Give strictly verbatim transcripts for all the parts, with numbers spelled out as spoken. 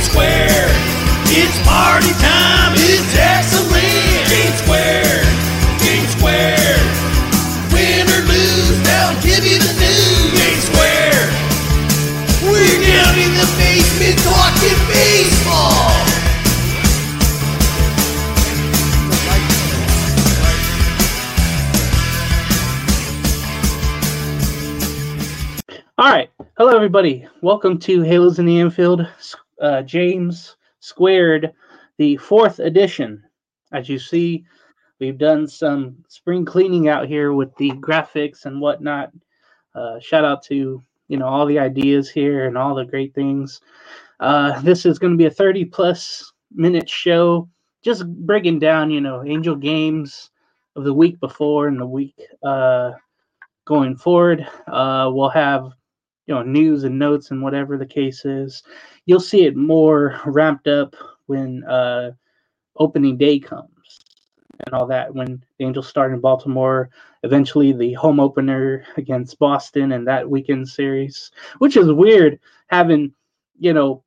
Square. It's party time. It's excellent. Game Square. Game Square. Win or lose, they'll give you the news. Game Square. We're down in the basement talking baseball. All right. Hello, everybody. Welcome to Halos in the Infield, uh, James Squared, the fourth edition. As you see, we've done some spring cleaning out here with the graphics and whatnot. Uh, shout out to, you know, all the ideas here and all the great things. Uh, this is going to be a thirty plus minute show, just breaking down, you know, Angel games of the week before and the week uh, going forward. Uh, we'll have you know, news and notes and whatever the case is. You'll see it more ramped up when uh, opening day comes and all that, when the Angels start in Baltimore, eventually the home opener against Boston and that weekend series, which is weird having, you know,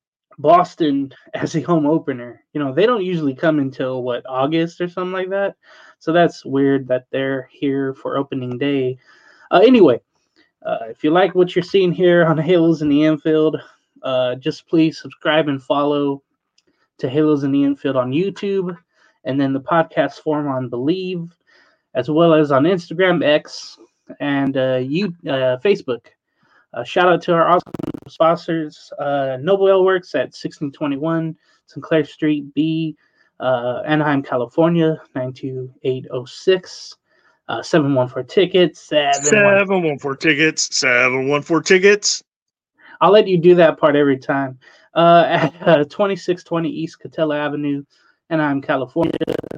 Boston as a home opener. You know, they don't usually come until, what, August or something like that? So that's weird that they're here for opening day. Uh, anyway, Uh, if you like what you're seeing here on Halos in the Infield, uh, just please subscribe and follow to Halos in the Infield on YouTube, and then the podcast form on Believe, as well as on Instagram, X, and uh, you, uh, Facebook. Uh, shout out to our awesome sponsors, uh, Noble Ale Works at sixteen twenty-one Sinclair Street B, uh, Anaheim, California, nine two eight oh six. Uh, seven one four tickets. seven one four tickets. seven one four tickets. I'll let you do that part every time. Uh, at uh, twenty-six twenty East Catella Avenue, Anaheim, California.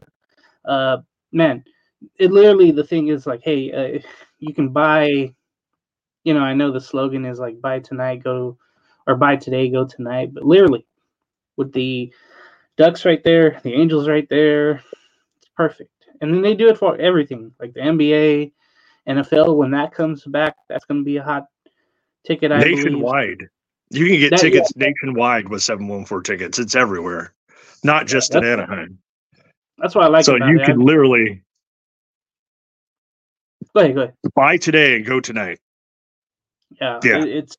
Uh, man, it literally, the thing is like, hey, uh, you can buy, you know, I know the slogan is like buy tonight, go, or buy today, go tonight. But literally, with the Ducks right there, the Angels right there, it's perfect. And then they do it for everything, like the N B A, N F L. When that comes back, that's going to be a hot ticket, I nationwide. believe. You can get that, tickets yeah. nationwide with seven one four tickets. It's everywhere, not just yeah, in Anaheim. That's what I like so about you it. So you can I, literally go ahead, go ahead. buy today and go tonight. Yeah, yeah. It, it's,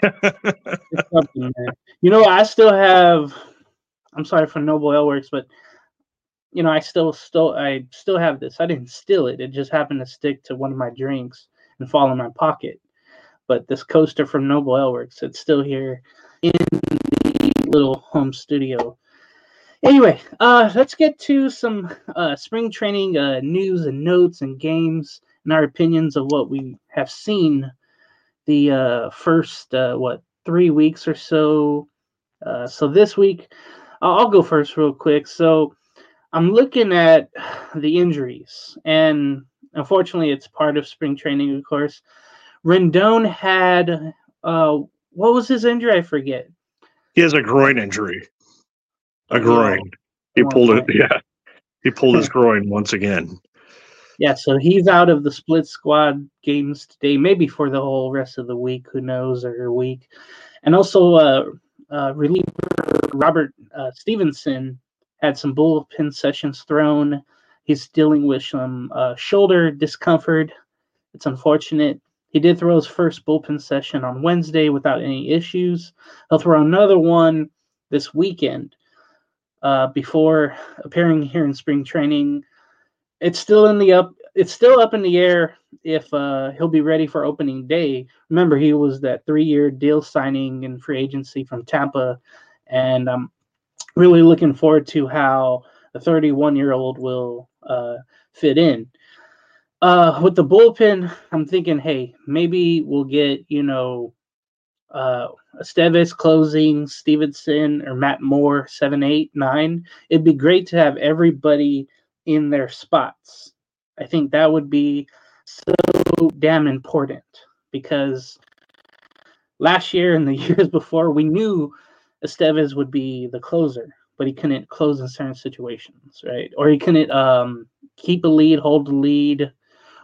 it's something, man. You know, I still have, I'm sorry for Noble Ale Works, but you know, I still, still, I still have this. I didn't steal it. It just happened to stick to one of my drinks and fall in my pocket. But this coaster from Noble Ale Works, it's still here in the little home studio. Anyway, uh, let's get to some uh, spring training uh, news and notes and games and our opinions of what we have seen the uh, first, uh, what, three weeks or so. Uh, so this week, I'll go first real quick. So I'm looking at the injuries, and unfortunately, it's part of spring training, of course. Rendon had, uh, what was his injury? I forget. He has a groin injury. A Oh, groin. yeah. He pulled it. Yeah. He pulled his groin once again. Yeah, so he's out of the split squad games today, maybe for the whole rest of the week, who knows, or a week. And also, uh, uh, reliever Robert uh, Stevenson had some bullpen sessions thrown. He's dealing with some uh, shoulder discomfort. It's unfortunate. He did throw his first bullpen session on Wednesday without any issues. He'll throw another one this weekend uh, before appearing here in spring training. It's still in the up. It's still up in the air if uh, he'll be ready for opening day. Remember, he was that three-year deal signing in free agency from Tampa, and I'm really looking forward to how the thirty-one-year-old will uh, fit in. Uh, with the bullpen, I'm thinking, hey, maybe we'll get, you know, uh, Estevez closing, Stevenson or Matt Moore, seven, eight, nine. It'd be great to have everybody in their spots. I think that would be so damn important because last year and the years before, we knew Estevez would be the closer, but he couldn't close in certain situations, right? Or he couldn't um, keep a lead, hold the lead,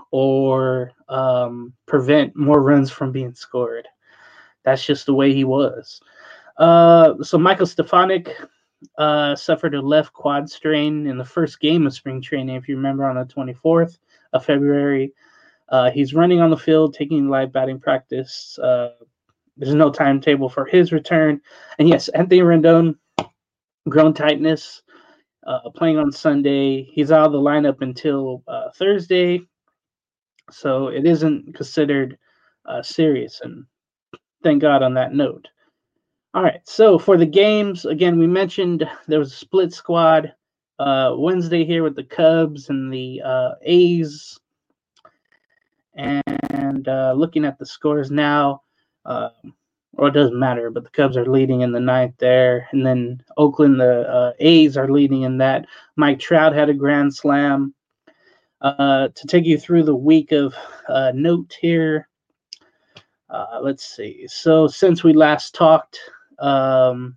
or um, prevent more runs from being scored. That's just the way he was. Uh, so Michael Stefanik uh, suffered a left quad strain in the first game of spring training, if you remember, on the twenty-fourth of February. Uh, he's running on the field, taking live batting practice. Uh, there's no timetable for his return. And yes, Anthony Rendon, groin tightness, uh, playing on Sunday. He's out of the lineup until uh, Thursday. So it isn't considered uh, serious. And thank God on that note. All right, so for the games, again, we mentioned there was a split squad uh, Wednesday here with the Cubs and the uh, A's. And uh, looking at the scores now, uh, well, it doesn't matter, but the Cubs are leading in the ninth there. And then Oakland, the uh, A's are leading in that. Mike Trout had a grand slam. Uh, to take you through the week of uh, note here, uh, let's see. So since we last talked, Um,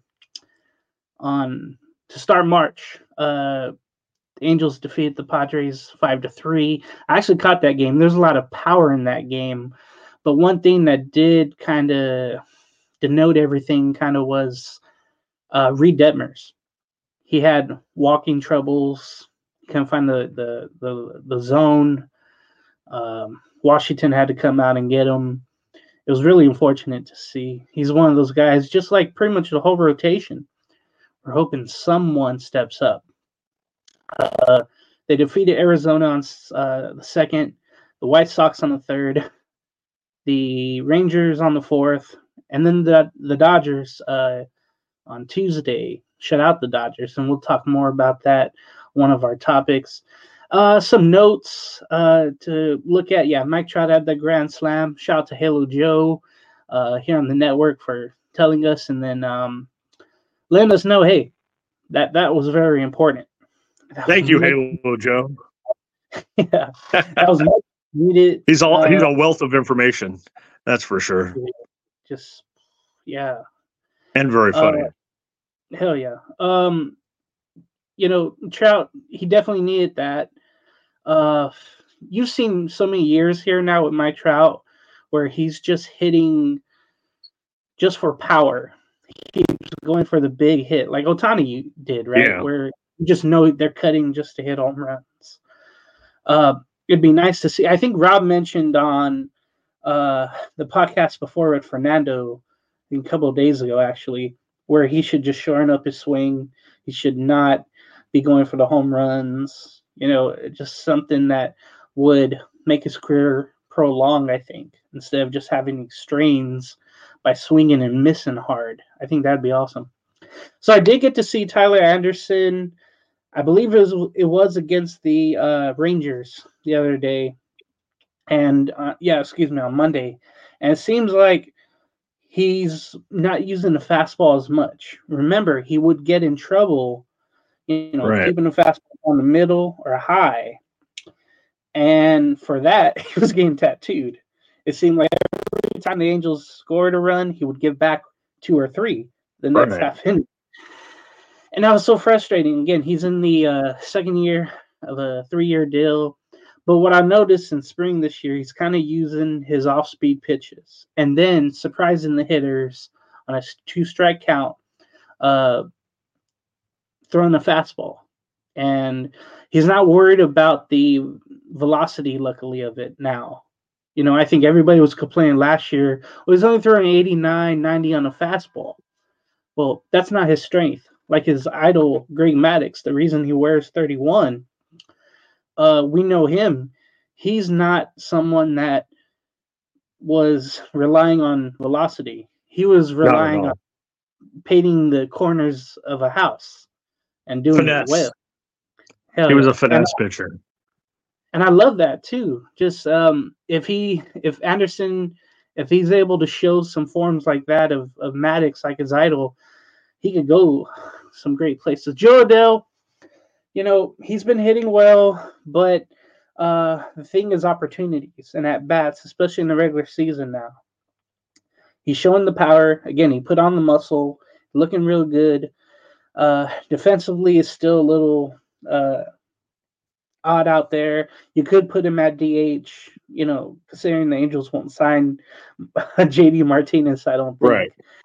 on to start March, uh, the Angels defeated the Padres five to three. I actually caught that game. There's a lot of power in that game, but one thing that did kind of denote everything kind of was uh, Reed Detmers. He had walking troubles. Couldn't find the the the, the zone. Um, Washington had to come out and get him. It was really unfortunate to see. He's one of those guys, just like pretty much the whole rotation. We're hoping someone steps up. Uh, they defeated Arizona on uh, the second, the White Sox on the third, the Rangers on the fourth, and then the the Dodgers uh, on Tuesday shut out the Dodgers, and we'll talk more about that, one of our topics. Uh, some notes uh, to look at. Yeah, Mike Trout had the grand slam. Shout out to Halo Joe uh, here on the network for telling us and then um, letting us know, hey, that, that was very important. That Thank you, much, Halo Joe. Yeah, that was much needed. He's all uh, he's a wealth of information, that's for sure, Just yeah, and very funny. Uh, hell yeah. Um, you know, Trout, he definitely needed that. Uh, you've seen so many years here now with Mike Trout where he's just hitting just for power. He keeps going for the big hit, like Ohtani did, right? Yeah. Where you just know they're cutting just to hit home runs. Uh, it'd be nice to see. I think Rob mentioned on uh, the podcast before with Fernando a couple of days ago, actually, where he should just shorten up his swing. He should not be going for the home runs. You know, just something that would make his career prolonged, I think, instead of just having strains by swinging and missing hard. I think that'd be awesome. So I did get to see Tyler Anderson. I believe it was, it was against the uh, Rangers the other day. And, uh, yeah, excuse me, on Monday. And it seems like he's not using the fastball as much. Remember, he would get in trouble, you know, Right. keeping the fastball on the middle or high. And for that, he was getting tattooed. It seemed like every time the Angels scored a run, he would give back two or three the next Right. half inning. And that was so frustrating. Again, he's in the uh, second year of a three-year deal. But what I noticed in spring this year, he's kind of using his off-speed pitches and then surprising the hitters on a two-strike count, uh, throwing a fastball. And he's not worried about the velocity, luckily, of it now. You know, I think everybody was complaining last year, well, he's only throwing eighty-nine, ninety on a fastball. Well, that's not his strength. Like his idol, Greg Maddux, the reason he wears thirty-one, uh, we know him. He's not someone that was relying on velocity. He was relying on painting the corners of a house and doing Finesse. it well. Hell He was yeah. a finesse and, pitcher. And I love that too. Just um, if he, if Anderson, if he's able to show some forms like that of, of Maddux, like his idol, he could go some great places. Joe Adell, you know, he's been hitting well, but uh, the thing is opportunities and at bats, especially in the regular season now. He's showing the power. Again, he put on the muscle, looking real good. Uh, defensively is still a little uh, odd out there. You could put him at D H, you know, considering the Angels won't sign J D Martinez, I don't think. Right.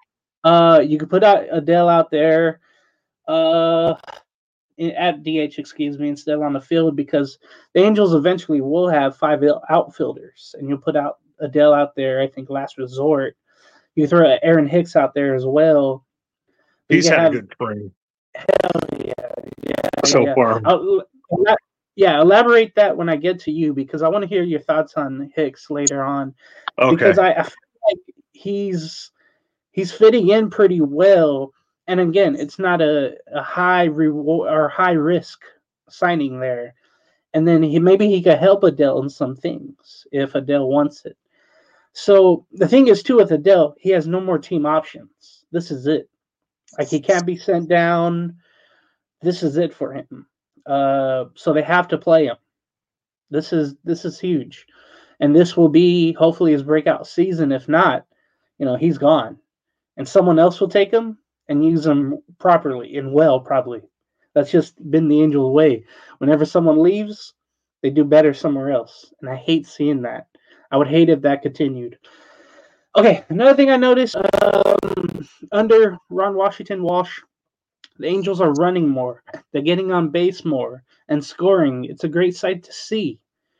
Uh, you could put out Adele out there, uh, in- at D H, excuse me, instead of on the field, because the Angels eventually will have five il- outfielders, and you'll put out Adele out there. I think last resort. You throw Aaron Hicks out there as well. You He's can had a have good spring yeah, yeah, so yeah. far. I'll- ela- yeah, elaborate that when I get to you, because I want to hear your thoughts on Hicks later on. Okay. Because I, I feel like he's he's fitting in pretty well. And again, it's not a, a high reward or high risk signing there. And then he maybe he could help Adele in some things if Adele wants it. So the thing is too with Adele, he has no more team options. This is it. Like he can't be sent down. This is it for him. Uh, so they have to play him. This is this is huge, and this will be hopefully his breakout season. If not, you know, he's gone, and someone else will take him and use him properly and well. Probably that's just been the Angel way. Whenever someone leaves, they do better somewhere else, and I hate seeing that. I would hate if that continued. Okay, another thing I noticed um, under Ron Washington Walsh, the Angels are running more. They're getting on base more and scoring. It's a great sight to see.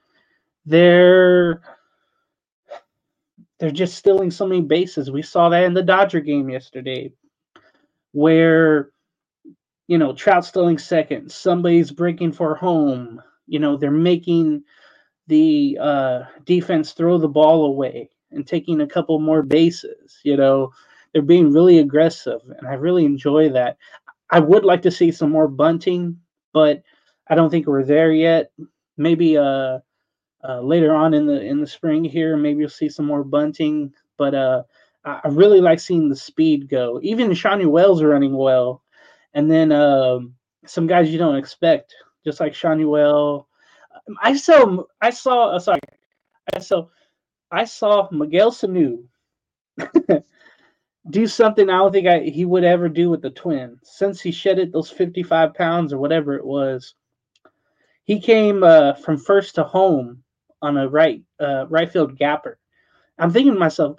They're they're just stealing so many bases. We saw that in the Dodger game yesterday, where you know Trout stealing second, somebody's breaking for home. You know they're making the uh, defense throw the ball away and taking a couple more bases. You know they're being really aggressive, and I really enjoy that. I would like to see some more bunting, but I don't think we're there yet. Maybe uh, uh, later on in the in the spring here, maybe you'll see some more bunting. But uh, I I really like seeing the speed go. Even Shawnee Wells running well, and then um, some guys you don't expect, just like Shawnee Well. I saw I saw uh, sorry, I saw I saw Miguel Sanu do something I don't think I, he would ever do with the Twins. Since he shedded those fifty-five pounds or whatever it was, he came uh, from first to home on a right uh, right field gapper. I'm thinking to myself,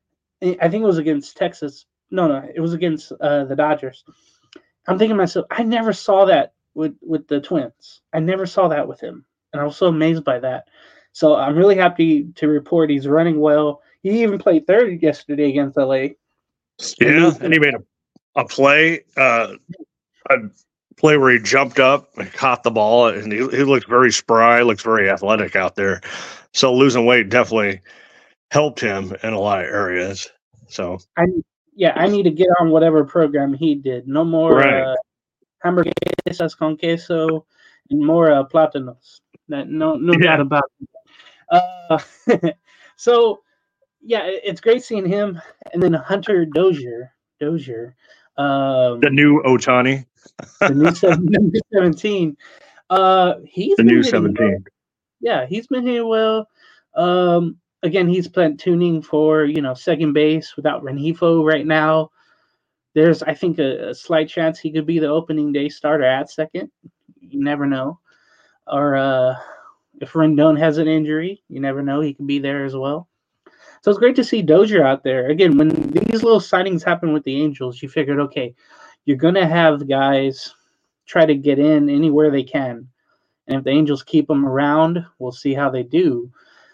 I think it was against Texas. No, no, it was against uh, the Dodgers. I'm thinking to myself, I never saw that with, with the Twins. I never saw that with him. And I was so amazed by that. So I'm really happy to report he's running well. He even played third yesterday against L A. Yeah, and he made a, a play, uh, a play where he jumped up and caught the ball, and he, he looks very spry, looks very athletic out there. So losing weight definitely helped him in a lot of areas. So I yeah, I need to get on whatever program he did. No more Right. uh, hamburguesas con queso and more uh, plátanos. That no no Yeah. doubt about it. Uh, so yeah, it- it's great seeing him, and then Hunter Dozier, Dozier, um, the new Otani, the new seven, number seventeen. Uh, he's the been new hitting well. seventeen. Yeah, he's been hitting well. Um, again, he's platooning for you know second base without Renifo right now. There's, I think, a, a slight chance he could be the opening day starter at second. You never know. Or uh, if Rendon has an injury, you never know. He could be there as well. So it's great to see Dozier out there. Again, when these little signings happen with the Angels, you figured, okay, you're going to have guys try to get in anywhere they can. And if the Angels keep them around, we'll see how they do.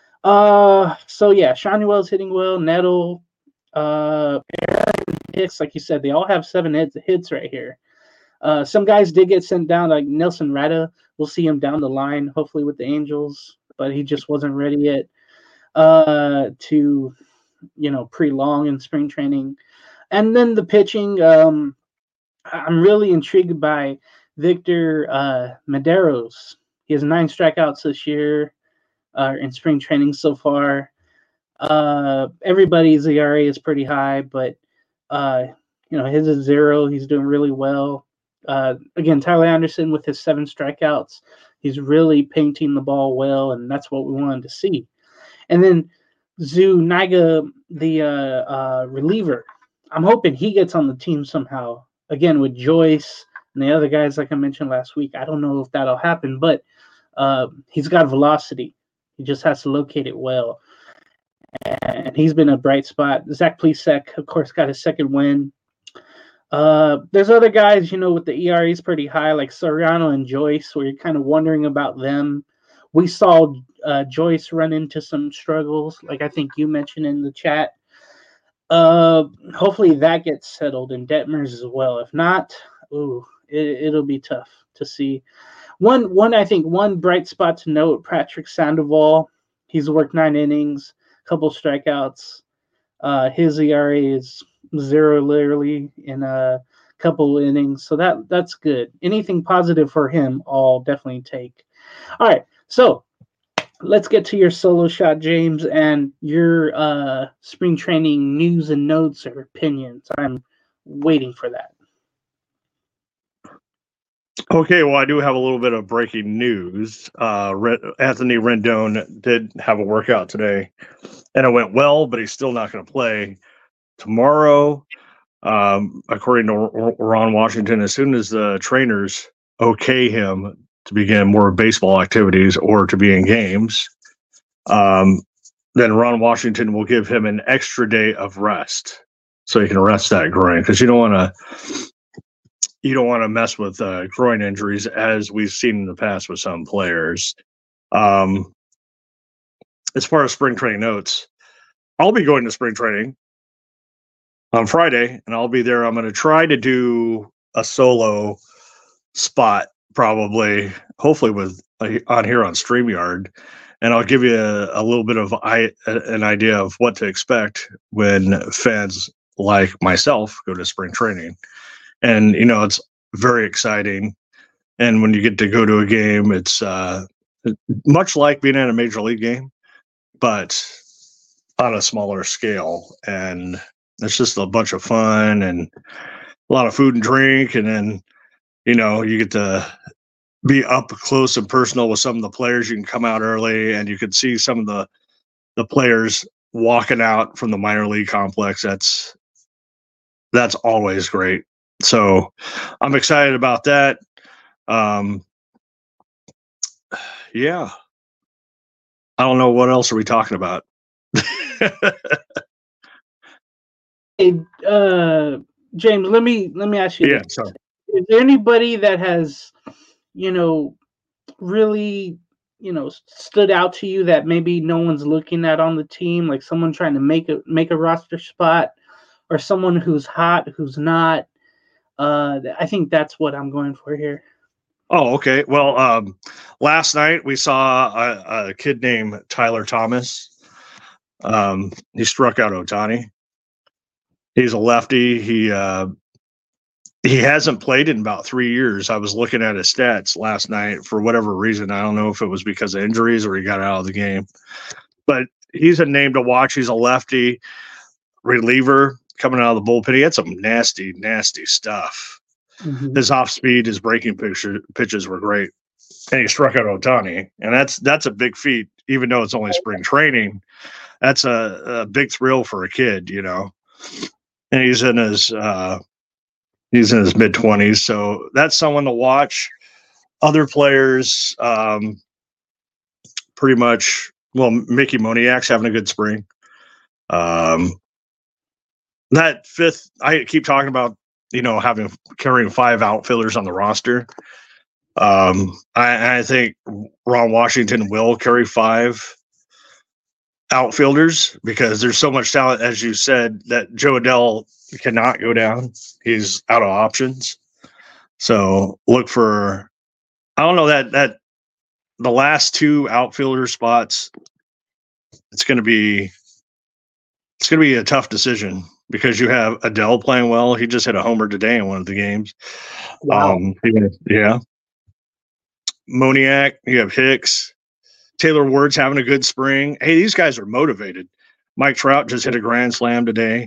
Uh, so, yeah, Shawnee Wells hitting well. Nettle, uh, Hicks, like you said, they all have seven hits, hits right here. Uh, some guys did get sent down, like Nelson Rada. We'll see him down the line, hopefully with the Angels, but he just wasn't ready yet uh, to, you know, pre-long in spring training. And then the pitching, um, I'm really intrigued by Victor uh, Medeiros. He has nine strikeouts this year uh, in spring training so far. Uh, everybody's E R A is pretty high, but uh, you know his is zero. He's doing really well. Uh, again, Tyler Anderson with his seven strikeouts, he's really painting the ball well, and that's what we wanted to see. And then Zuniga, the uh, uh, reliever, I'm hoping he gets on the team somehow. Again, with Joyce and the other guys, like I mentioned last week, I don't know if that'll happen, but uh, he's got velocity. He just has to locate it well. And he's been a bright spot. Zach Plesac, of course, got his second win. Uh, there's other guys, you know, with the E R As pretty high, like Soriano and Joyce, where you're kind of wondering about them. We saw uh, Joyce run into some struggles, like I think you mentioned in the chat. Uh, hopefully that gets settled in Detmers as well. If not, ooh, it, it'll be tough to see. One, one, I think one bright spot to note: Patrick Sandoval. He's worked nine innings, couple strikeouts. Uh, his E R A is zero, literally in a couple innings, so that that's good. Anything positive for him, I'll definitely take. All right, so let's get to your solo shot, James, and your uh, spring training news and notes or opinions. I'm waiting for that. Okay, well, I do have a little bit of breaking news. Uh, Anthony Rendon did have a workout today, and it went well, but he's still not going to play tomorrow. Um, according to Ron Washington, as soon as the trainers okay him to begin more baseball activities or to be in games, um, then Ron Washington will give him an extra day of rest so he can rest that groin, because you don't want to you don't want to mess with uh, groin injuries, as we've seen in the past with some players. Um, as far as spring training notes, I'll be going to spring training on Friday, and I'll be there. I'm going to try to do a solo spot, probably, hopefully with uh, on here on StreamYard, and I'll give you a, a little bit of I, an idea of what to expect when fans like myself go to spring training. And, you know, it's very exciting. And when you get to go to a game, it's uh, much like being at a major league game, but on a smaller scale. And it's just a bunch of fun and a lot of food and drink. And then, you know, you get to be up close and personal with some of the players. You can come out early and you can see some of the, the players walking out from the minor league complex. That's, that's always great. So I'm excited about that. Um, yeah. I don't know, what else are we talking about? Hey, uh, James, let me let me ask you. Yeah. This. So. Is there anybody that has, you know, really, you know, stood out to you that maybe no one's looking at on the team, like someone trying to make a make a roster spot, or someone who's hot, who's not? Uh, I think that's what I'm going for here. Oh, okay. Well, um, last night we saw a, a kid named Tyler Thomas. Um, he struck out Ohtani. He's a lefty. He uh, he hasn't played in about three years. I was looking at his stats last night for whatever reason. I don't know if it was because of injuries or he got out of the game. But he's a name to watch. He's a lefty reliever coming out of the bullpen. He had some nasty, nasty stuff. Mm-hmm. His off speed, his breaking picture, pitches were great. And he struck out Ohtani. And that's that's a big feat, even though it's only spring training. That's a, a big thrill for a kid, you know. And he's in his uh, he's in his mid twenties, so that's someone to watch. Other players, um, pretty much. Well, Mickey Moniak's having a good spring. Um, that fifth, I keep talking about, you know, having carrying five outfielders on the roster. Um, I, I think Ron Washington will carry five outfielders because there's so much talent, as you said, that Joe Adell cannot go down. He's out of options. So look for, I don't know, that that the last two outfielder spots, it's going to be it's going to be a tough decision because you have Adell playing well. He just hit a homer today in one of the games. Wow. Um, yeah. Moniak, you have Hicks. Taylor Ward's having a good spring. Hey, these guys are motivated. Mike Trout just hit a grand slam today.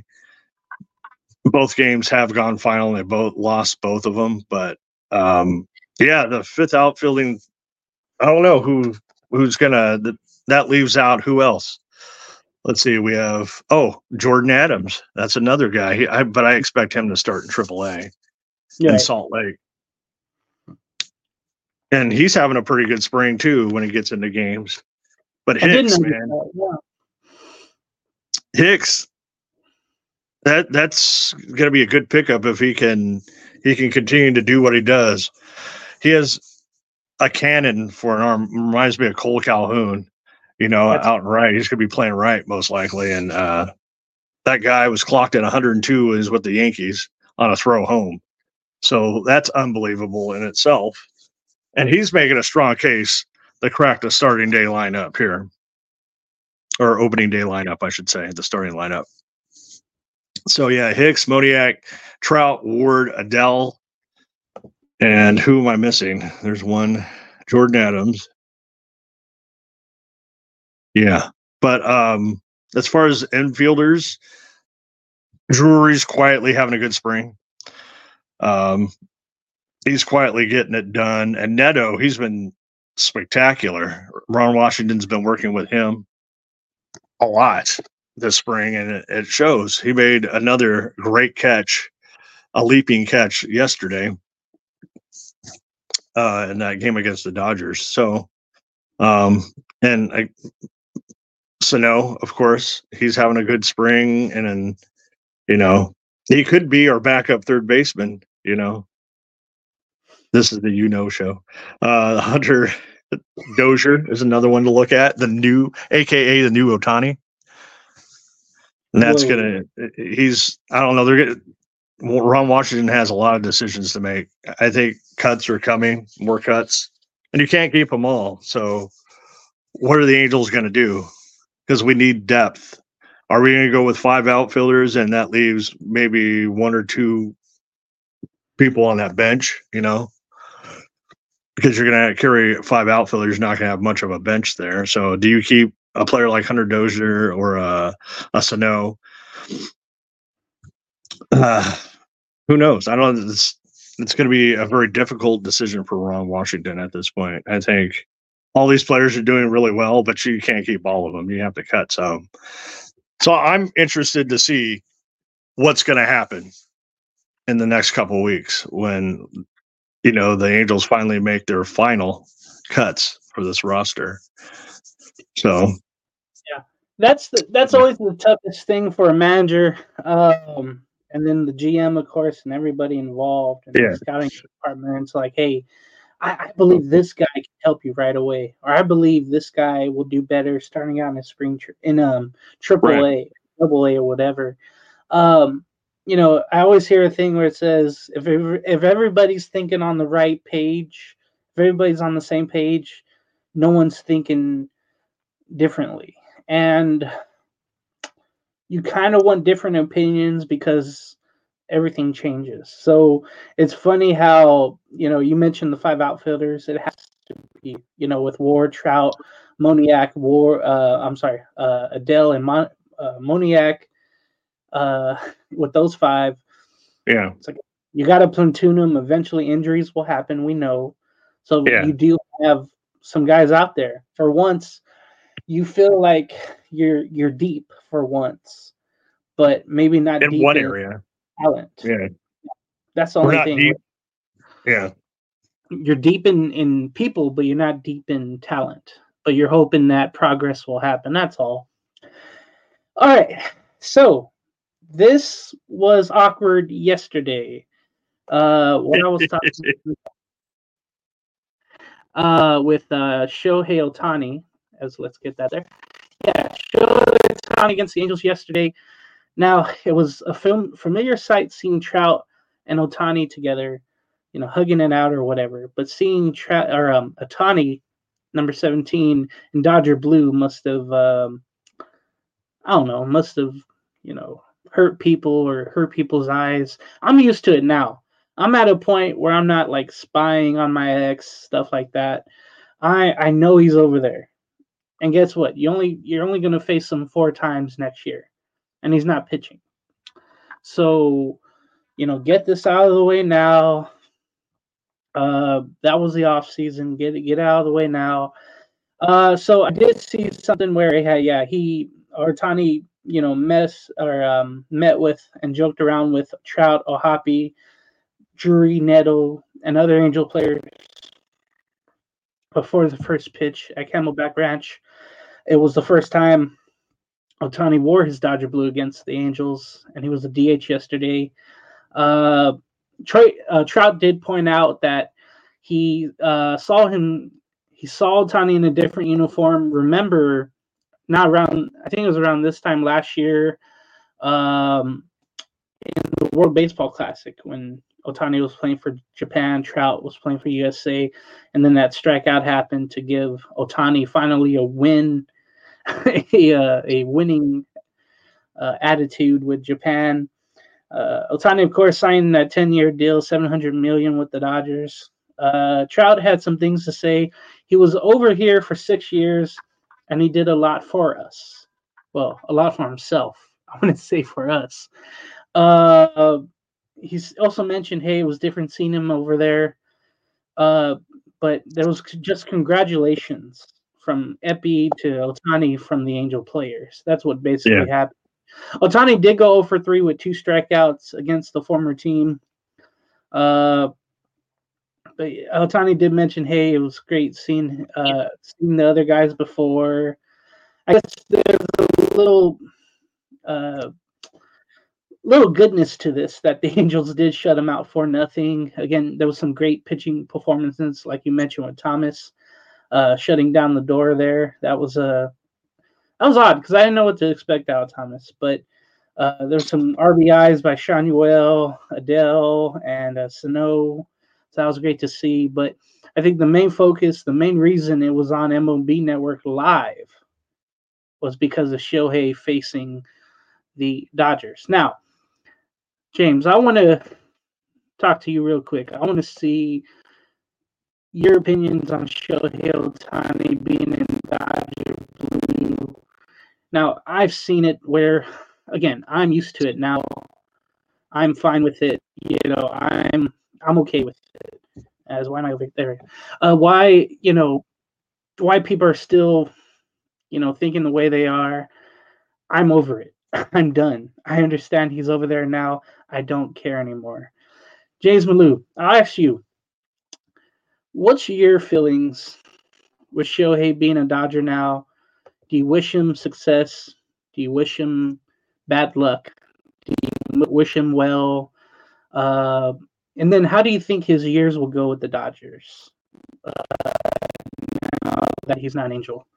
Both games have gone final, and they both lost both of them. But um, yeah, the fifth outfielding, I don't know who who's gonna. That leaves out who else? Let's see. We have oh Jordan Adams. That's another guy. He, I, but I expect him to start in triple A yeah. in Salt Lake. And he's having a pretty good spring too when he gets into games. But Hicks, man, yeah. Hicks, that that's going to be a good pickup if he can he can continue to do what he does. He has a cannon for an arm. Reminds me of Cole Calhoun. You know, That's- out and right. He's going to be playing right most likely, and uh, that guy was clocked at one hundred two is with the Yankees on a throw home. So that's unbelievable in itself. And he's making a strong case to crack the starting day lineup here. Or opening day lineup, I should say, the starting lineup. So, yeah, Hicks, Moniak, Trout, Ward, Adele. And who am I missing? There's one, Jordan Adams. Yeah. But um, as far as infielders, Drury's quietly having a good spring. Um, he's quietly getting it done. And Neto, he's been spectacular. Ron Washington's been working with him a lot this spring, and it, it shows. He made another great catch, a leaping catch yesterday uh, in that game against the Dodgers. So, um, and I, Sano, of course, he's having a good spring, and then, you know, he could be our backup third baseman, you know. This is the you know show. Uh, Hunter Dozier is another one to look at, the new, A K A the new Ohtani. And that's Whoa. going to, he's, I don't know, they're going to, Ron Washington has a lot of decisions to make. I think cuts are coming, more cuts, and you can't keep them all. So what are the Angels going to do? Because we need depth. Are we going to go with five outfielders and that leaves maybe one or two people on that bench, you know? Because you're going to carry five outfielders, not going to have much of a bench there. So do you keep a player like Hunter Dozier or a, a Sano? Uh, who knows? I don't know. It's, it's going to be a very difficult decision for Ron Washington at this point. I think all these players are doing really well, but you can't keep all of them. You have to cut some. So I'm interested to see what's going to happen in the next couple of weeks when, you know, the Angels finally make their final cuts for this roster. So, yeah, that's the, that's always the toughest thing for a manager, um, and then the G M, of course, and everybody involved, and yeah. the scouting department. It's like, hey, I, I believe this guy can help you right away, or I believe this guy will do better starting out in a spring tri- in um triple A, Right. double A, or whatever. Um, you know, I always hear a thing where it says if every, if everybody's thinking on the right page, if everybody's on the same page, no one's thinking differently. And you kind of want different opinions because everything changes. So it's funny how, you know, you mentioned the five outfielders. It has to be, you know, with Ward, Trout, Moniak, War, uh, I'm sorry, uh, Adele and Mon- uh, Moniak. Uh, with those five, Yeah. it's like you got to platoon them. Eventually, injuries will happen. We know. So Yeah. you do have some guys out there. For once, you feel like you're you're deep for once, but maybe not In deep one in area. talent. Yeah. That's the We're only not thing. deep. Yeah. You're deep in, in people, but you're not deep in talent. But you're hoping that progress will happen. That's all. All right. So this was awkward yesterday. Uh, what I was talking uh, with uh, Shohei Ohtani, as let's get that there. Yeah, Shohei Ohtani against the Angels yesterday. Now, it was a film, familiar sight seeing Trout and Ohtani together, you know, hugging it out or whatever. But seeing Trout or um, Ohtani, number seventeen, in Dodger blue must have, um, I don't know, must have, you know, hurt people or hurt people's eyes. I'm used to it now. I'm at a point where I'm not like spying on my ex, stuff like that. I I know he's over there. And guess what? You only you're only gonna face him four times next year. And he's not pitching. So, you know, get this out of the way now. Uh, that was the off season. Get it, get out of the way now. Uh, so I did see something where he had, yeah, he Ohtani, you know, mess or um, met with and joked around with Trout, O'Hoppe, Drury, Neto, and other Angel players before the first pitch at Camelback Ranch. It was the first time Ohtani wore his Dodger blue against the Angels, and he was a D H yesterday. Uh, Troy, uh, Trout did point out that he uh, saw him. He saw Ohtani in a different uniform. Remember, not around. I think it was around this time last year, um, in the World Baseball Classic when Ohtani was playing for Japan, Trout was playing for U S A, and then that strikeout happened to give Ohtani finally a win. a, uh, a winning uh, attitude with Japan. Uh, Ohtani, of course, signed that ten-year deal, seven hundred million dollars with the Dodgers. Uh, Trout had some things to say. He was over here for six years, and he did a lot for us. Well, a lot for himself. I want to say for us. Uh, he's also mentioned, hey, it was different seeing him over there. Uh, but there was just congratulations from Epi to Ohtani from the Angel players. That's what basically yeah. happened. Ohtani did go zero for three with two strikeouts against the former team. Uh, but Ohtani did mention, hey, it was great seeing uh, seeing the other guys before. I guess there's a little uh, little goodness to this that the Angels did shut him out for nothing. Again, there was some great pitching performances, like you mentioned with Thomas. Uh, shutting down the door there. That was a uh, that was odd because I didn't know what to expect out of Thomas. But uh, there's some R B Is by Shanuel, Adele, and uh, Sano. So that was great to see. But I think the main focus, the main reason it was on M L B Network Live was because of Shohei facing the Dodgers. Now, James, I want to talk to you real quick. I want to see your opinions on Shohei Ohtani being in Dodger blue. Now, I've seen it where, again, I'm used to it now. I'm fine with it. You know, I'm I'm okay with it. As why am I over there? Uh, why, you know, why people are still, you know, thinking the way they are. I'm over it. I'm done. I understand he's over there now. I don't care anymore. James Malou, I'll ask you, what's your feelings with Shohei being a Dodger now? Do you wish him success? Do you wish him bad luck? Do you wish him well? Uh, and then how do you think his years will go with the Dodgers uh, now that he's not an Angel?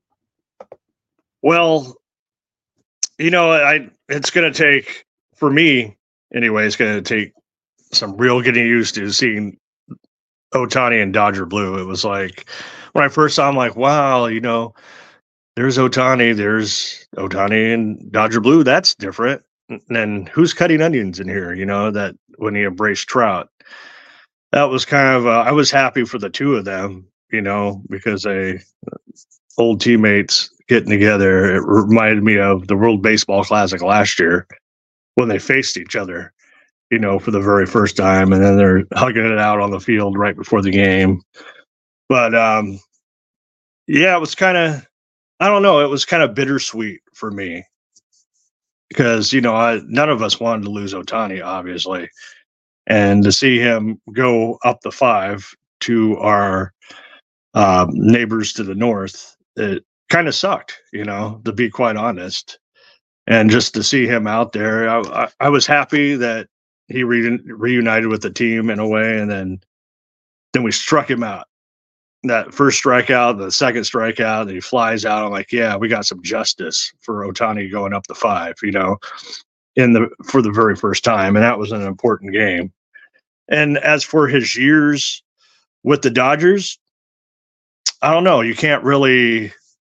Well, you know, I it's going to take, for me anyway, it's going to take some real getting used to seeing Ohtani and Dodger blue. It was like when I first saw him, like, wow, you know, there's Ohtani, there's Ohtani and Dodger blue. That's different. And then who's cutting onions in here? You know, that when he embraced Trout, that was kind of, uh, I was happy for the two of them, you know, because they old teammates getting together. It reminded me of the World Baseball Classic last year when they faced each other, you know, for the very first time, and then they're hugging it out on the field right before the game. But um, yeah, it was kind of, I don't know, it was kind of bittersweet for me because, you know, I, none of us wanted to lose Ohtani, obviously. And to see him go up the five to our uh, neighbors to the north, it kind of sucked, you know, to be quite honest. And just to see him out there, I, I, I was happy that he re- reunited with the team in a way, and then then we struck him out. That first strikeout, the second strikeout, and he flies out. I'm like, yeah, we got some justice for Ohtani going up the five, you know, in the for the very first time, and that was an important game. And as for his years with the Dodgers, I don't know. You can't really,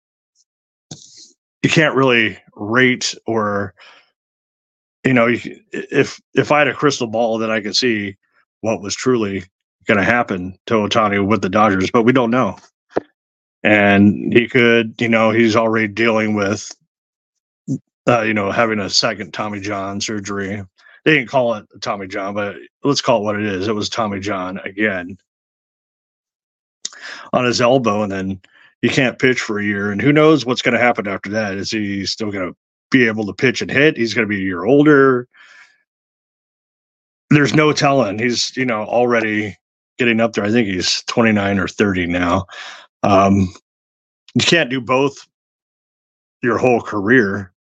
you can't really rate or. You know, if if I had a crystal ball, then I could see what was truly going to happen to Ohtani with the Dodgers, but we don't know. And he could, you know, he's already dealing with, uh, you know, having a second Tommy John surgery. They didn't call it Tommy John, but let's call it what it is. It was Tommy John again on his elbow, and then he can't pitch for a year. And who knows what's going to happen after that? Is he still going to be able to pitch and hit? He's going to be a year older. There's no telling. He's, you know, already getting up there. I think he's twenty-nine or thirty now. Um, you can't do both your whole career.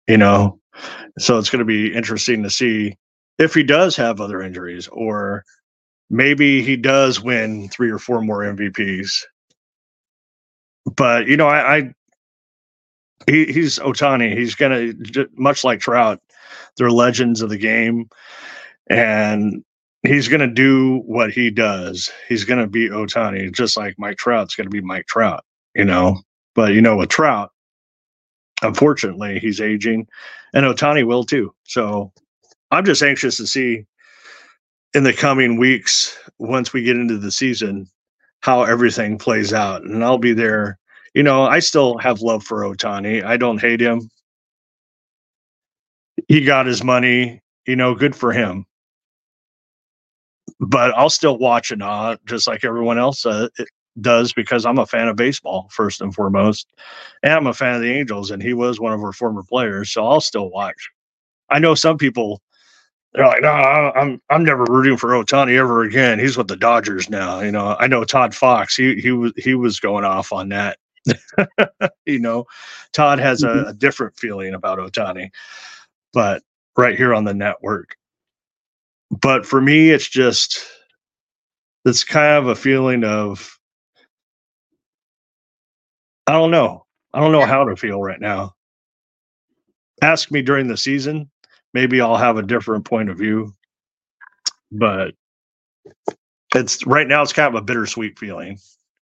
you know. So it's going to be interesting to see if he does have other injuries, or maybe he does win three or four more M V Ps. But, you know, I, I he, he's Ohtani. He's going to, much like Trout, they're legends of the game. And he's going to do what he does. He's going to be Ohtani, just like Mike Trout's going to be Mike Trout, you know. But, you know, with Trout, unfortunately, he's aging, and Ohtani will too. So I'm just anxious to see in the coming weeks, once we get into the season, how everything plays out. And I'll be there. You know, I still have love for Ohtani. I don't hate him. He got his money, you know, good for him. But I'll still watch it, uh, just like everyone else uh, does, because I'm a fan of baseball, first and foremost. And I'm a fan of the Angels, and he was one of our former players, so I'll still watch. I know some people, they're like, no, I'm I'm never rooting for Ohtani ever again. He's with the Dodgers now. You know, I know Todd Fox, he he was he was going off on that. You know, Todd has a, a different feeling about Ohtani, but right here on the network. But for me, it's just, it's kind of a feeling of, I don't know. I don't know how to feel right now. Ask me during the season. Maybe I'll have a different point of view. But it's right now, it's kind of a bittersweet feeling.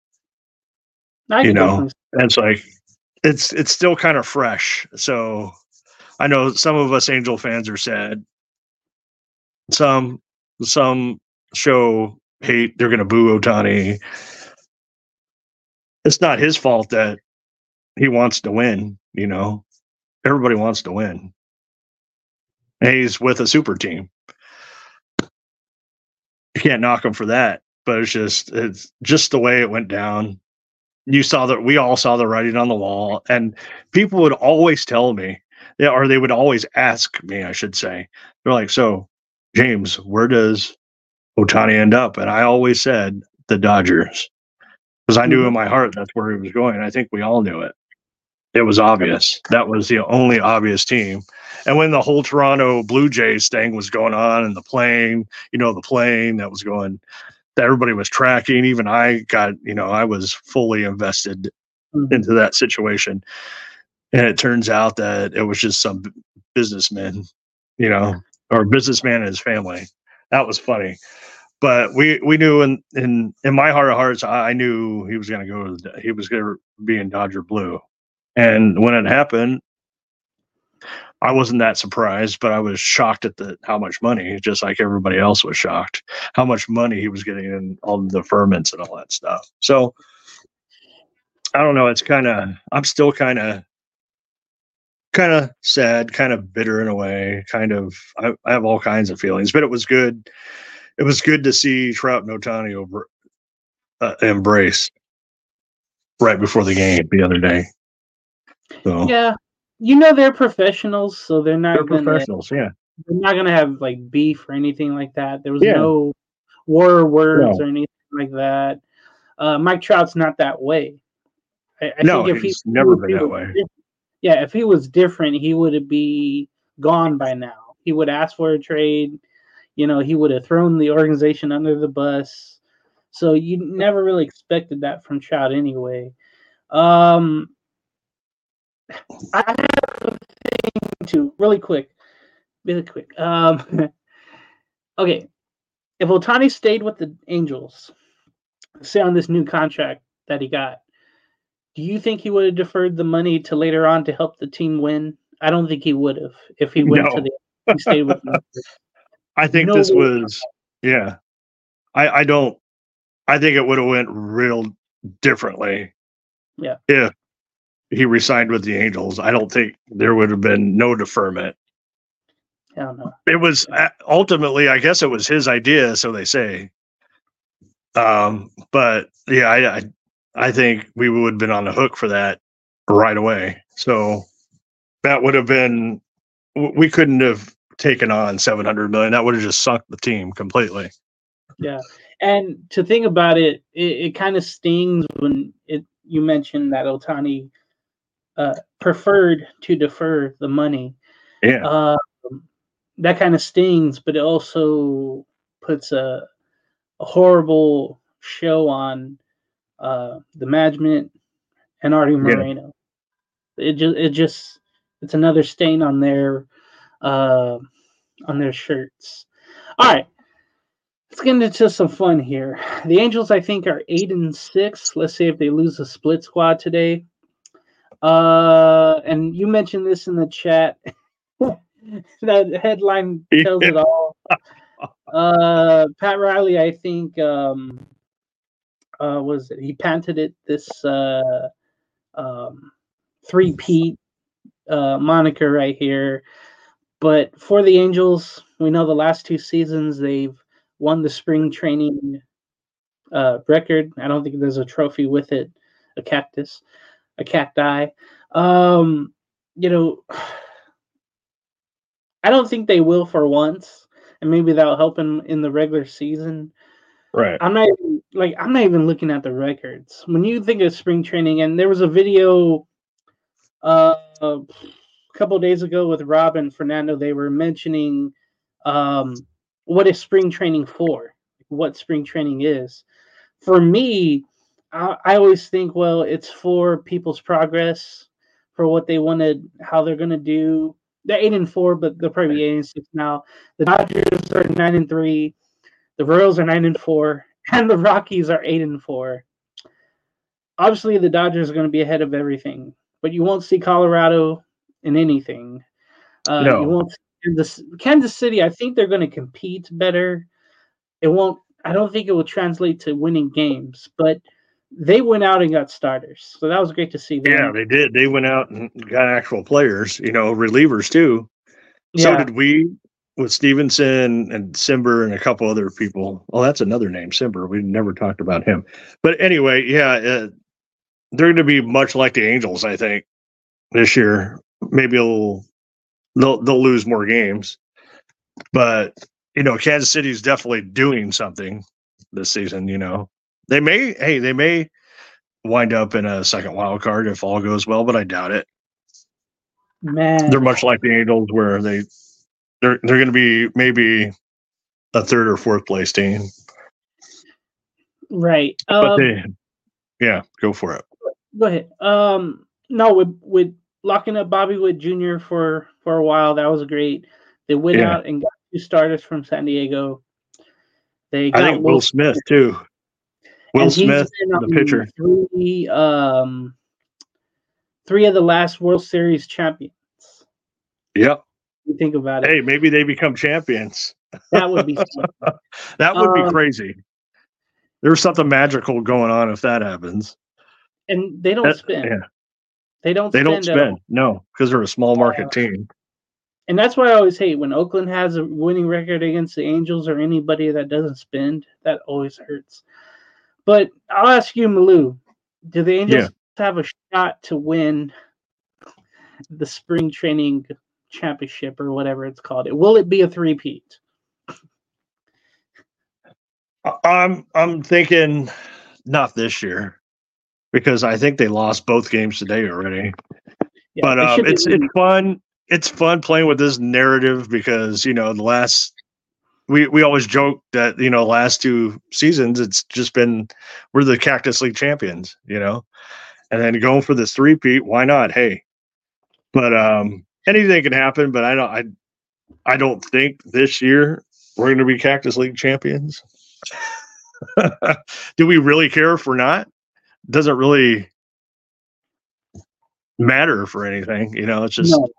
I you can know, definitely- it's like, it's it's still kind of fresh. So I know some of us Angel fans are sad. Some some show hate. They're going to boo Ohtani. It's not his fault that he wants to win. You know, everybody wants to win. And he's with a super team. You can't knock him for that. But it's just it's just the way it went down. You saw that, we all saw the writing on the wall, and people would always tell me, yeah, or they would always ask me, I should say, they're like, so James, where does Ohtani end up? And I always said the Dodgers, because I knew Mm-hmm. in my heart that's where he was going. I think we all knew it. It was obvious. That was the only obvious team. And when the whole Toronto Blue Jays thing was going on, and the plane, you know, the plane that was going, that everybody was tracking, even I got, you know, I was fully invested Mhm. into that situation. And it turns out that it was just some businessman, you know, or businessman and his family. That was funny. But we, we knew in, in, in my heart of hearts, I, I knew he was going to go to the, he was going to be in Dodger blue. And when it happened, I wasn't that surprised, but I was shocked at the how much money, just like everybody else was shocked, how much money he was getting in all the deferments and all that stuff. So I don't know. It's kind of, I'm still kind of, kind of sad, kind of bitter in a way. Kind of, I, I have all kinds of feelings, but it was good. It was good to see Trout and Ohtani over uh, embrace right before the game the other day. So Yeah, you know they're professionals, so they're not they're gonna professionals. Yeah. they're not gonna have like beef or anything like that. There was Yeah. no war words No. or anything like that. Uh, Mike Trout's not that way. I, I No, think if he's he never if been he that was way. diff- yeah, if he was different, he would be gone by now. He would ask for a trade. You know, he would have thrown the organization under the bus. So you never really expected that from Trout anyway. Um, I have a thing too, really quick, really quick. Um, okay, if Ohtani stayed with the Angels, say on this new contract that he got, do you think he would have deferred the money to later on to help the team win? I don't think he would have if he went No. to the he stayed with the Angels. I think No this way. was, yeah. I, I don't, I think it would have went real differently. Yeah. If he resigned with the Angels, I don't think there would have been no deferment. I don't know. It was uh, ultimately, I guess it was his idea, so they say. Um, but yeah, I, I, I think we would have been on the hook for that right away. So that would have been, we couldn't have taken on seven hundred million. That would have just sunk the team completely. Yeah, and to think about it, it, it kind of stings when it you mentioned that Ohtani uh, preferred to defer the money. Yeah. Uh, that kind of stings, but it also puts a, a horrible show on uh, the management and Artie Yeah. Moreno. It just, it just, it's another stain on their, uh, on their shirts. All right, let's get into some fun here. The Angels, I think, are eight and six. Let's see if they lose a split squad today. Uh, and you mentioned this in the chat. That headline tells it all. Uh, Pat Riley, I think, um, uh, was it? He patented it this uh, um, three-peat uh, moniker right here. But for the Angels, we know the last two seasons they've won the spring training uh, record. I don't think there's a trophy with it, a cactus, a cacti. Um, you know, I don't think they will for once, and maybe that'll help in, in the regular season. Right. I'm not even, like I'm not even looking at the records. When you think of spring training, and there was a video uh, a couple of days ago with Rob and Fernando, they were mentioning um, what is spring training for, what spring training is. For me, I, I always think, well, it's for people's progress, for what they wanted, how they're going to do. They're eight and four, but they'll probably be eight and six now. The Dodgers are nine and three. The Royals are nine and four, and the Rockies are eight and four. Obviously, the Dodgers are going to be ahead of everything, but you won't see Colorado in anything. Uh, No. You won't see Kansas, Kansas City. I think they're going to compete better. It won't. I don't think it will translate to winning games, but they went out and got starters, so that was great to see them. Yeah, they did. They went out and got actual players, you know, relievers too. Yeah. So did we with Stevenson and Simber and a couple other people. Oh, that's another name, Simber. We never talked about him. But anyway, yeah, uh, they're going to be much like the Angels, I think, this year. Maybe they'll, they'll, they'll lose more games. But, you know, Kansas City is definitely doing something this season, you know. They may, hey, they may wind up in a second wild card if all goes well, but I doubt it. Man, They're much like the Angels, where they they're they're going to be maybe a third or fourth place team. Right. But Um, they, yeah, go for it. Go ahead. Um, no, with with locking up Bobby Witt Junior for for a while, that was great. They went Yeah. out and got two starters from San Diego. They I got think Will Smith too. Will and he's Smith, been the on pitcher. Three, um, three of the last World Series champions. Yep. You think about it. Hey, maybe they become champions. That would be something. That would be Um, crazy. There's something magical going on if that happens. And they don't That- spend. yeah, They don't they spend. don't at all. spend. No, because they're a small market Uh, team. And that's why I always hate when Oakland has a winning record against the Angels or anybody that doesn't spend. That always hurts. But I'll ask you, Malou, do the Angels have a shot to win the spring training championship or whatever it's called? Will it be a three-peat? I'm I'm thinking not this year because I think they lost both games today already. Yeah, But it um, should be it's it's fun. It's fun playing with this narrative because you know the last we we always joke that you know last two seasons it's just been we're the Cactus League champions, you know, and then going for this three-peat, why not? Hey, but um, anything can happen. But I don't I I don't think this year we're going to be Cactus League champions. Do we really care if we're not? Doesn't really matter for anything, you know. It's just. No.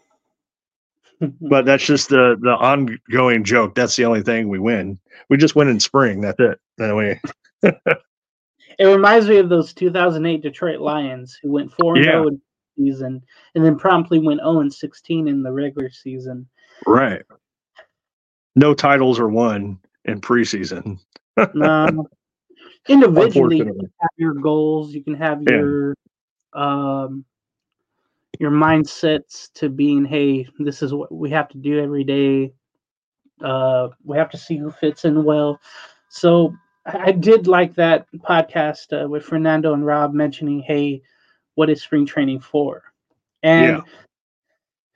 But that's just the the ongoing joke. That's the only thing we win. We just win in spring. That's it. That way. It reminds me of those two thousand eight Detroit Lions who went four and Yeah. zero in the season and then promptly went zero and sixteen in the regular season. Right. No titles are won in preseason. No. Individually, you Unfortunately. can have your goals. You can have Yeah. your um, your mindsets to being, hey, this is what we have to do every day. Uh, we have to see who fits in well. So I I did like that podcast uh, with Fernando and Rob mentioning, hey, what is spring training for? And Yeah.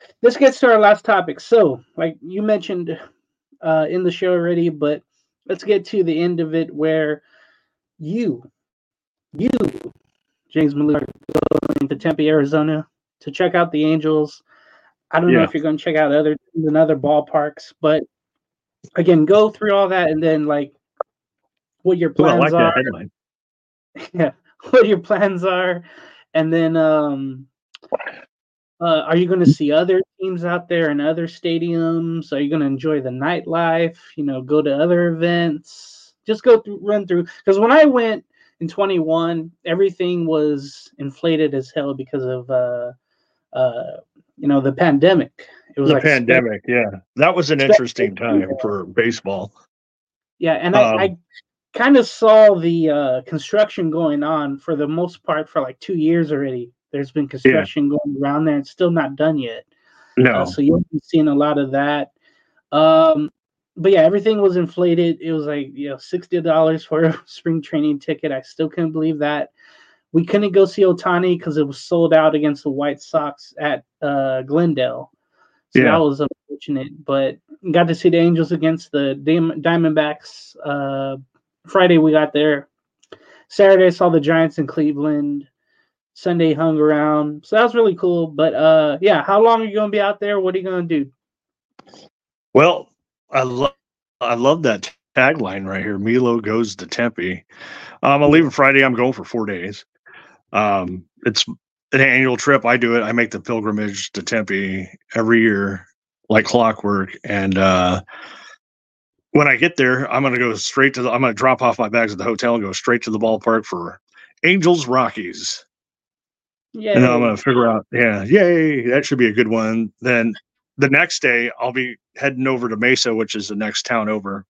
this gets to our last topic. So, like you mentioned uh, in the show already, but let's get to the end of it where you, you, James Malou, are going to Tempe, Arizona to check out the Angels. I don't know Yeah. if you're going to check out other than other ballparks, but again, go through all that and then like what your Ooh, I plans like are. that headline. Yeah, what your plans are, and then um, uh, are you going to see other teams out there in other stadiums? Are you going to enjoy the nightlife? You know, go to other events. Just go through, run through. Because when I went in twenty-one, everything was inflated as hell because of uh, uh, you know, the pandemic. It was The like pandemic, yeah, that was an spe- interesting time for baseball. yeah, and I, Um, I kind of saw the uh, construction going on for the most part for like two years already. There's been construction going around there. It's still not done yet. Uh, no, so you'll be seeing a lot of that. Um, but yeah, everything was inflated. It was like, you know, sixty dollars for a spring training ticket. I still couldn't believe that. We couldn't go see Ohtani because it was sold out against the White Sox at uh, Glendale. So yeah, that was unfortunate. But got to see the Angels against the Dim- Diamondbacks. Uh, Friday we got there. Saturday I saw the Giants in Cleveland. Sunday hung around. So that was really cool. But uh, yeah, how long are you gonna be out there? What are you gonna do? well, I love, I love that tagline right here. Milo goes to Tempe. Um, I'm leaving Friday. I'm going for four days. Um, it's an annual trip. I do it. I make the pilgrimage to Tempe every year, like clockwork. And uh, when I get there, I'm going to go straight to the. I'm going to drop off my bags at the hotel and go straight to the ballpark for Angels Rockies. Yeah. And then I'm going to figure out, yeah, yay, that should be a good one. Then the next day, I'll be heading over to Mesa, which is the next town over,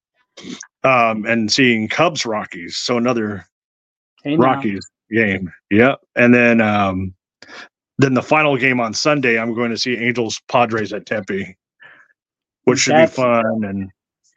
um, and seeing Cubs Rockies. So another Hey, now. Rockies game. Yep. And then um, then the final game on Sunday, I'm going to see Angels Padres at Tempe, which should That's be fun. And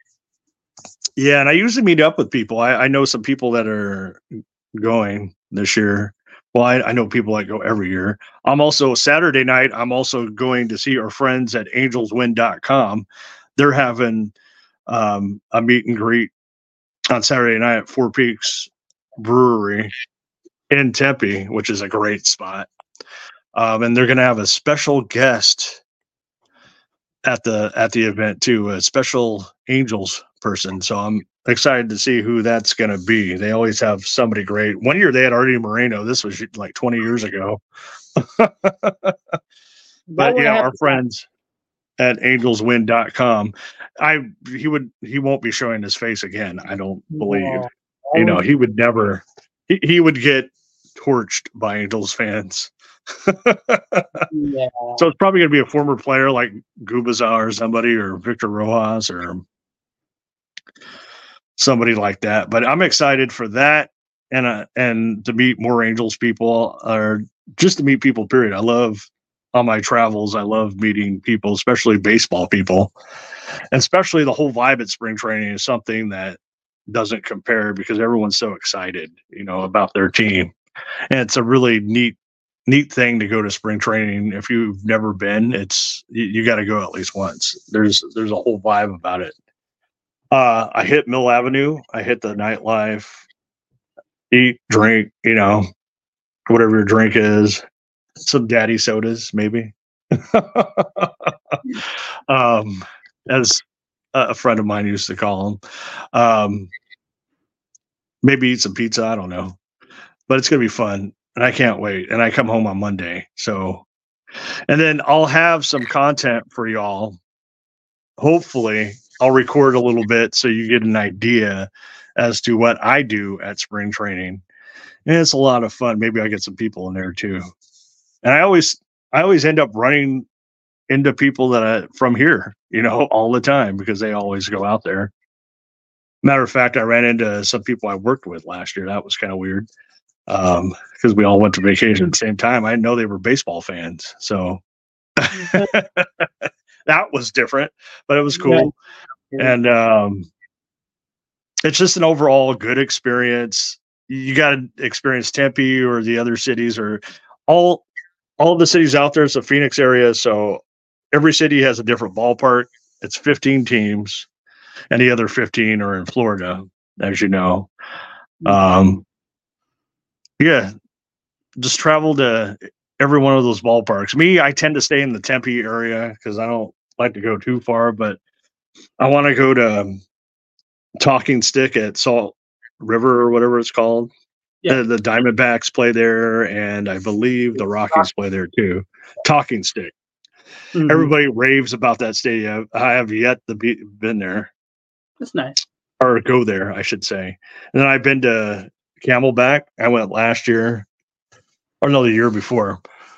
yeah, and I usually meet up with people. I, I know some people that are going this year. Well, I, I know people that go every year. I'm also Saturday night. I'm also going to see our friends at angels win dot com. They're having um, a meet and greet on Saturday night at Four Peaks Brewery in Tempe, which is a great spot. Um, and they're going to have a special guest at the at the event too, a special Angels person. So I'm excited to see who that's going to be. They always have somebody great. One year they had Artie Moreno. This was like twenty years ago. But yeah, our friends at angels win dot com. I he would he won't be showing his face again. I don't believe. No. You know, he would never. He, he would get torched by Angels fans. Yeah. So it's probably going to be a former player like Gubaza or somebody, or Victor Rojas or somebody like that. But I'm excited for that, and uh, and to meet more Angels people, or just to meet people. Period. I love on my travels. I love meeting people, especially baseball people, and especially the whole vibe at spring training is something that doesn't compare because everyone's so excited, you know, about their team, and it's a really neat. neat thing to go to spring training. If you've never been, it's you, you got to go at least once. There's there's a whole vibe about it. Uh, I hit Mill Avenue. I hit the nightlife, eat, drink, you know, whatever your drink is. Some daddy sodas, maybe. um, as a friend of mine used to call them. Um, maybe eat some pizza. I don't know, but it's gonna be fun. And I can't wait. And I come home on Monday. So, and then I'll have some content for y'all. Hopefully, I'll record a little bit so you get an idea as to what I do at spring training. And it's a lot of fun. Maybe I get some people in there too. And I always, I always end up running into people that I, from here, you know, all the time because they always go out there. Matter of fact, I ran into some people I worked with last year. That was kind of weird. Um, because we all went to vacation at the same time. I didn't know they were baseball fans. So that was different, but it was cool. Yeah. And um, it's just an overall good experience. You got to experience Tempe or the other cities, or all all the cities out there. It's a Phoenix area, so every city has a different ballpark. It's fifteen teams, and the other fifteen are in Florida, as you know. Um, yeah, just travel to every one of those ballparks. Me, I tend to stay in the Tempe area because I don't like to go too far, but I want to go to um, Talking Stick at Salt River or whatever it's called. Yeah. The, the Diamondbacks play there, and I believe the Rockies play there too. Talking Stick. Mhm. Everybody raves about that stadium. I have yet to be been there That's nice. or go there, I should say. And then I've been to Camelback. I went last year, or no, the year before.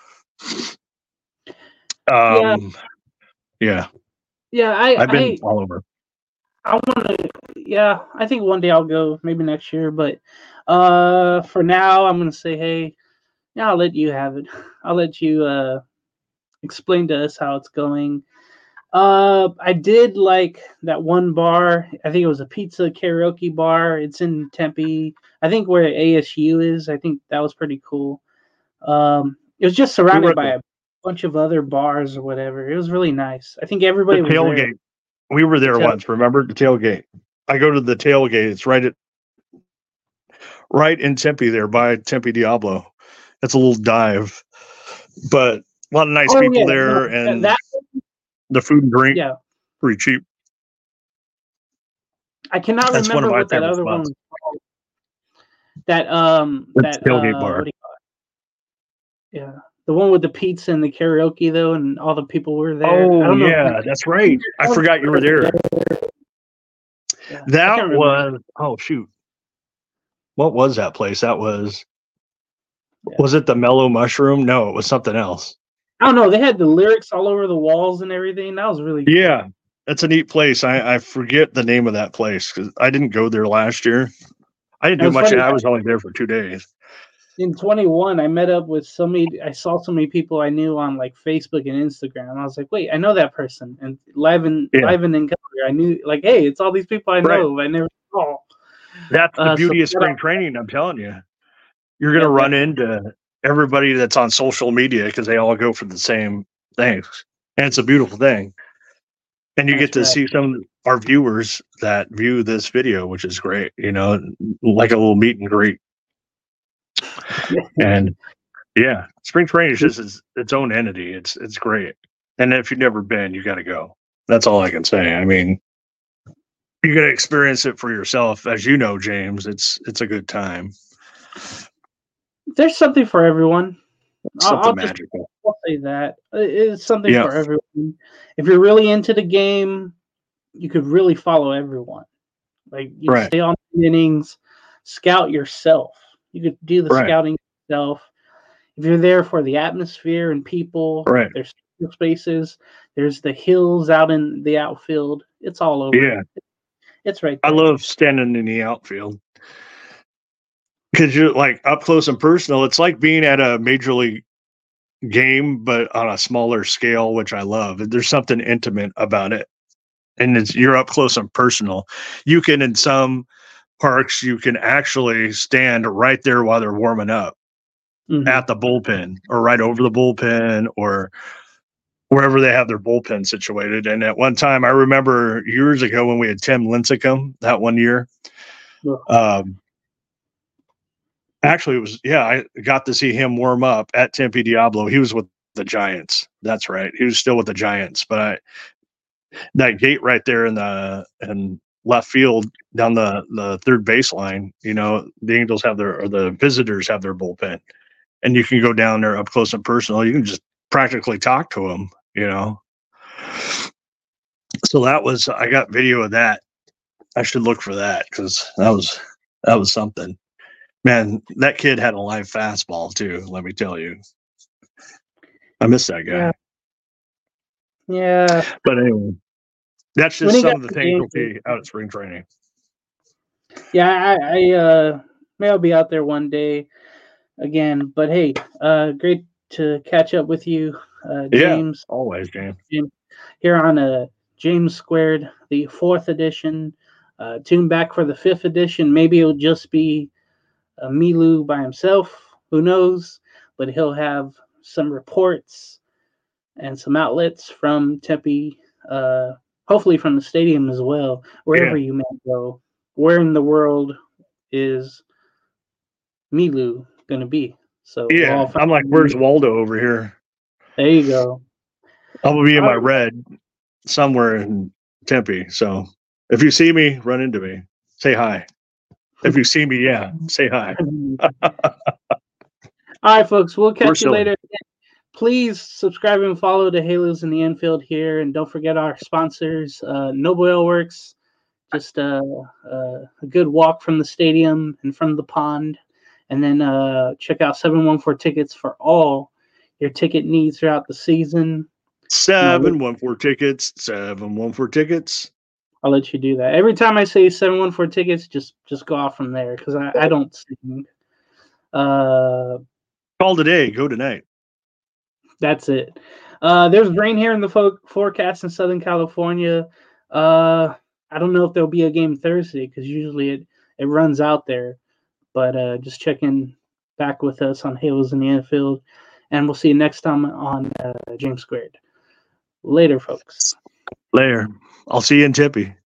Um, yeah, Yeah, I I've been I, all over. I want to. Yeah, I think one day I'll go, maybe next year. But uh, for now, I'm gonna say, hey, yeah, I'll let you have it. I'll let you uh explain to us how it's going. Uh, I did like that one bar. I think it was a pizza karaoke bar. It's in Tempe. I think where A S U is. I think that was pretty cool. Um, it was just surrounded at by the- a bunch of other bars or whatever. It was really nice. I think everybody The was there. tailgate. We were there The tail- once. Remember the tailgate? I go to the tailgate. It's right at right in Tempe there by Tempe Diablo. It's a little dive, but a lot of nice Oh, people yeah, there, no, and that the food and drink yeah. pretty cheap. I cannot That's one remember of my what that favorite other one spots. was called. That um It's that tailgate uh bar. what do you call it? Yeah. The one with the pizza and the karaoke though, and all the people were there. I Oh don't know if yeah, that's right. I forgot you were there. Yeah, I can't That remember. was oh shoot. What was that place? That was Yeah. was it the Mellow Mushroom? No, it was something else. I don't know. They had the lyrics all over the walls and everything. That was really cool. Yeah, that's a neat place. I, I forget the name of that place because I didn't go there last year. I didn't It do was much. funny. I was only there for two days. In twenty-one, I met up with so many. I saw so many people I knew on like Facebook and Instagram. I was like, wait, I know that person. And live and Yeah. live and in color, I knew like, hey, it's all these people I Right. know. I never saw. That's the Uh, so beauty of shout spring out- training. I'm telling you, you're gonna Yeah, run into everybody that's on social media because they all go for the same things, and it's a beautiful thing. And you That's get to right. see some of our viewers that view this video, which is great. You know, like a little meet and greet. And yeah, spring training is just its, its own entity. It's it's great. And if you've never been, you got to go. That's all I can say. I mean, you're gonna experience it for yourself, as you know, James. It's it's a good time. There's something for everyone. I'll, Something I'll just magical. I'll say that it's something Yeah. for everyone. If you're really into the game, you could really follow everyone. Like you Right. stay on the innings, scout yourself. You could do the Right. scouting yourself. If you're there for the atmosphere and people, Right. there's spaces, there's the hills out in the outfield. It's all over. Yeah. It's right I there. love standing in the outfield because you're like up close and personal. It's like being at a major league game, but on a smaller scale, which I love. There's something intimate about it, and it's you're up close and personal. You can in some parks you can actually stand right there while they're warming up Mhm. at the bullpen or right over the bullpen or wherever they have their bullpen situated. And at one time, I remember years ago when we had Tim Lincecum that one year. Yeah. Um, actually, it was yeah. I got to see him warm up at Tempe Diablo. He was with the Giants. That's right. He was still with the Giants. But I, that gate right there in the in left field down the the third baseline. You know, the Angels have their or the visitors have their bullpen, and you can go down there up close and personal. You can just practically talk to them. You know. So that was I got video of that. I should look for that because that was that was something. Man, that kid had a live fastball too. Let me tell you, I miss that guy. Yeah. Yeah. But anyway, that's When just he some got of the to things you'll Yankees- see out at spring training. Yeah, I, I uh may I'll be out there one day again. But hey, uh great to catch up with you, uh Yeah. James, Always, James. here on uh James Squared, the fourth edition. Uh tune back for the fifth edition. Maybe it'll just be uh, Milu by himself. Who knows? But he'll have some reports and some outlets from Tempe, uh, hopefully from the stadium as well, wherever Yeah. you may go. Where in the world is Milu going to be? So we'll Yeah, all find I'm like, out. where's Waldo over here? There you go. I'm gonna be in All my right. red somewhere in Tempe. So if you see me, run into me. Say hi. If you see me, yeah, say hi. All right, folks. We'll We're catch you silly. later. Please subscribe and follow the Halos in the Infield here, and don't forget our sponsors, uh, Noble Ale Works. Just uh, uh, a good walk from the stadium and from the pond, and then uh, check out seven one four Tickets for all your ticket needs throughout the season. Seven one four tickets. Seven one four tickets. I'll let you do that. Every time I say seven one four Tickets, just just go off from there because I, I don't sing. Uh, Call today. Go tonight. That's it. Uh, there's rain here in the fo- forecast in Southern California. Uh, I don't know if there'll be a game Thursday because usually it, it runs out there. But uh, just check in back with us on Halos in the Infield. And we'll see you next time on uh, James Squared. Later, folks. Later. I'll see you in Tempe.